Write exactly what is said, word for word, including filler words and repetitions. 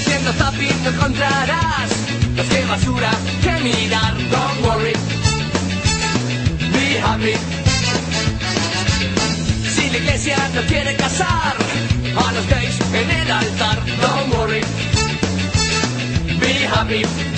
haciendo zapping no encontrarás más que basura que mirar. Don't worry, be happy. Si la iglesia no quiere casar a los gays en el altar, don't worry, be happy.